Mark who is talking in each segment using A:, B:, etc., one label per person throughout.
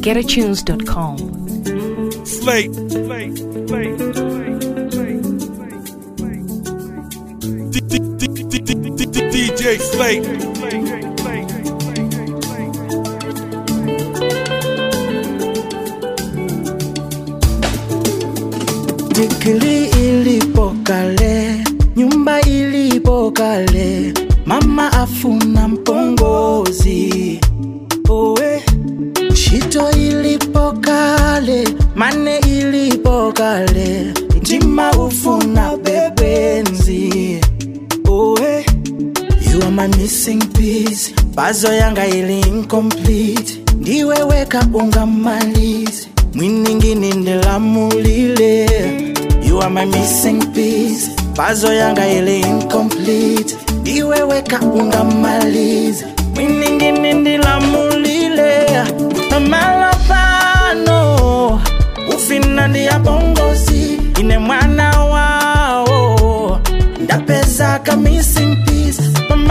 A: www.getatunes.com.
B: Slate. DJ Slate.
C: Dikili ilipo kale, nyumba ilipo kale, mama afuna mpongozi. Owe, shito ilipo kale, mane ilipo kale, njima ufuna bebenzi. Owe, you are my missing piece, bazo yanga ili incomplete. Ndiwe weka unga malizi, mwiningini ndela mulile. You are my missing piece, bazo yanga ili incomplete. Ndiwe weka unga malizi, mwiningini ndela mulile. Malapano, ufina ndiya bongozi, ine mwana wao. Ndapesa ka missing piece,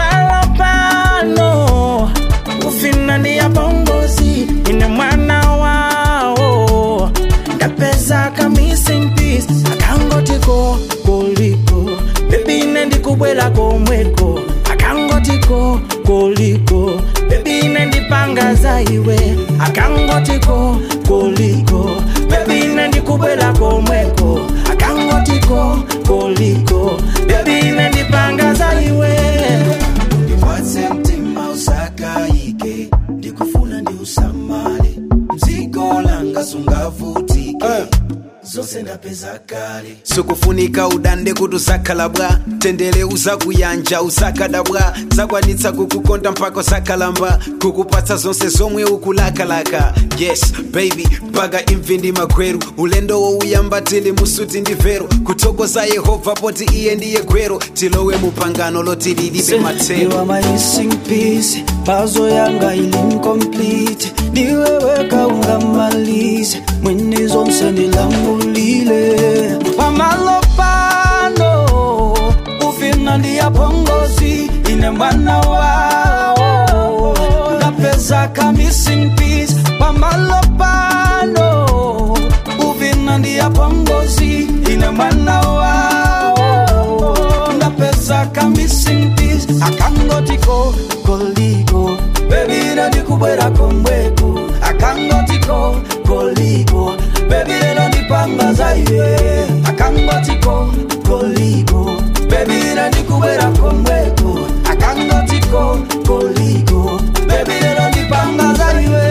C: malapano, ufina ndiya bongozi, ine mwana wao. Ndapesa ka missing piece, akangotiko koliko, baby nendi kubwela komweko. Akangotiko koliko, baby nendi panga zaiwe. Akangotiko koliko, baby nendi kubwela komweko. Akangotiko koliko, baby nendi panga zaiwe. Ndipatse mtima usakaike, ndikufuna ndi usamale. Mzigo langa sungavutike, zose ndapeza kale.
D: Sukufunika udande kutusakalabwa, tendele uzakuyanja usakadabwa. Zakwanitsa kukukonda mpaka sakalamba, kukupatsa zonse zomwe ukulakalaka. Yes baby, baga imvindi magweru, ulendo wo uyambatile musuti ndivero. Kutokoza Yehova poti iye ndiye gwero, tilowe mupangano loti lilibe matero.
C: You are my missing piece, bazo yanga ili incomplete. Ndiwe weka unga malizi, mwini zonse ndilamulile. Pamalopano, ufina ndiya pongozi, ine mwana wao. Ndapesa ka missing piece, pamalopano, ufina ndiya pongozi, ine mwana wao. Ndapesa ka missing piece, akangotiko koliko, baby nandi kubwera komweko. Akangotiko koliko, baby nandi panga zaiwe. Akangotiko koliko, baby nandi kubwera komweko. Akangotiko koliko, baby nandi panga zaiwe.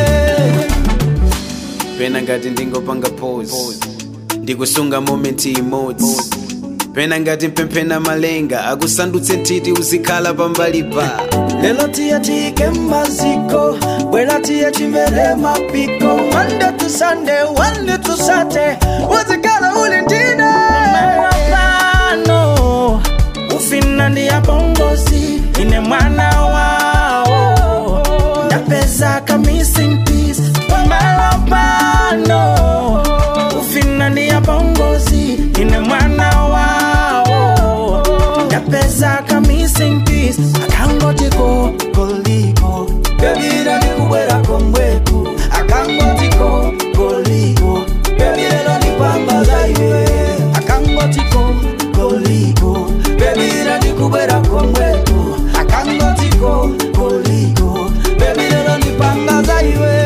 D: Pena ngati ndingopanga pose, ndikusunga momenti emotes. Pena ngati mpempena malenga, akusandutse ntiti uzikhala pambalipa.
C: Lelo tiya tike maziko, wela tiya chimere mapiko. Monday to Sunday, Monday to Saturday, uzikhala ulindine. Malapano, ufina ndiya bongozi, ine mwana wao. Ndapesa ka missing piece, malapano, ufina ndiya bongozi, ine mwana wao. Ndapesa ka missing piece, akangotiko koliko, baby nandi kubwera komweko. Akangotiko koliko, baby nandi panga zaiwe. Akangotiko koliko, baby nandi kubwera komweko. Akangotiko koliko, baby nandi panga zaiwe.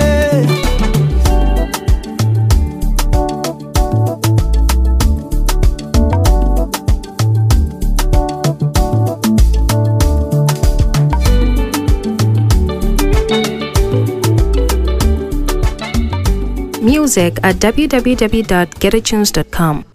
A: Music at www.getatunes.com.